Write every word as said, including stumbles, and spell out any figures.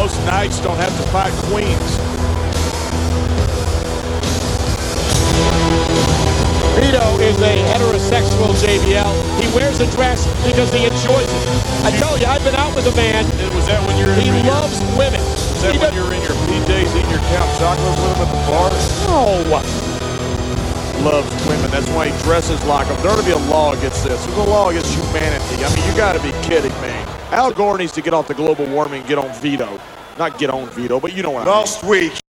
Most knights don't have to fight queens. Vito is a heterosexual J B L. He wears a dress because he enjoys it. I tell you, I've been out with a man. Was that when you were in He your, loves women. Was that He when does- you were in your P Js eating your Count Chocolate with him at the bar? No. Loves women. That's why he dresses like them. There ought to be a law against this. There's a law against humanity. I mean, you got to be kidding me. Al Gore needs to get off the global warming and get on Vito. Not get on Vito, but you know what I mean. Last week,